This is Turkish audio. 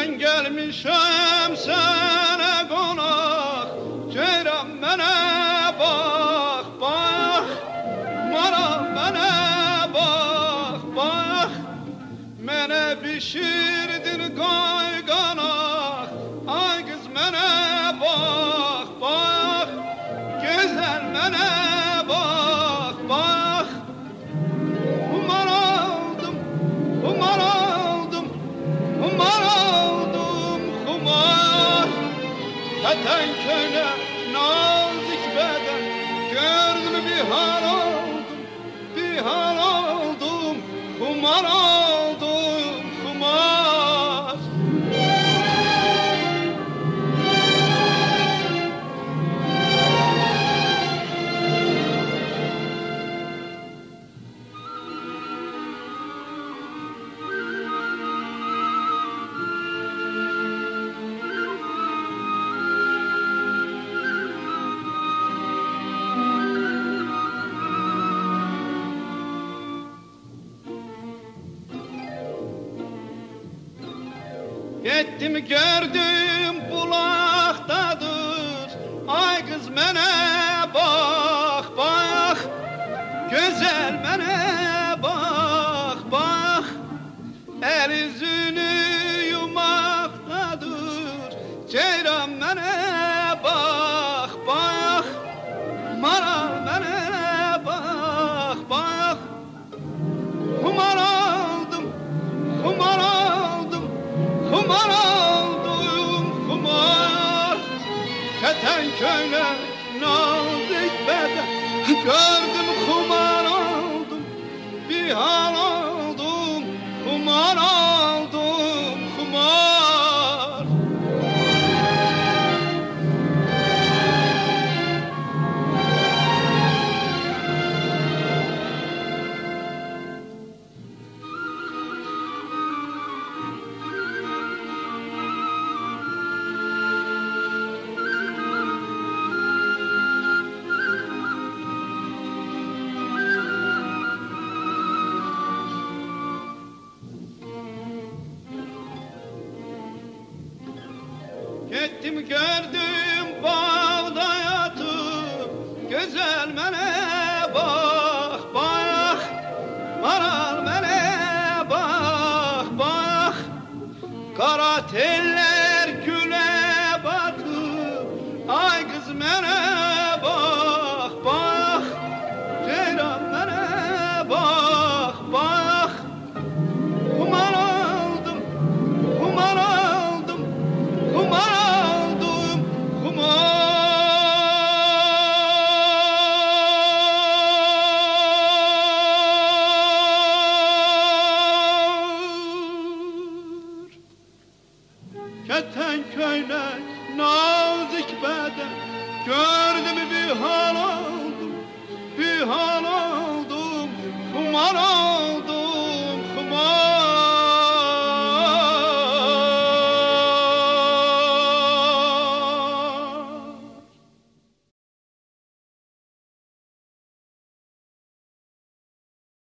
Ben gelmişim sana konak, ceyran mene bak bak, maral mene bak bak, mene pişirdin kayganak, ay kız mene bak bak, güzel mene bak bak. Kumar aldım, kumar aldım, kumar aldım, kumar. Zaten köyle nazik beden, gördüm bir hal oldum, bir hal oldum, kumar aldım, kumar. Gittim gördüm bulaktadır, ay kız mene bak bak, güzel mene bak bak, el yüzünü yumaktadır, ceyran mene bak bak, maral mene bak bak. Kumar aldım, kumar aldım, kumar aldım, kumar. Keten köyle nazik beden, gördüm kumar aldım, bir hal aldım, kumar aldım, kumar. Gittim gördüm bağda yatıp, güzel mene bak bak, maral mene bak bak, kara teller güle batıp, ay kız mene bak bak, ceyran mene bak bak. Kumar aldım, kumar aldım, kumar aldım, kumar. Keten köyle nazik beden, gördüm bir hal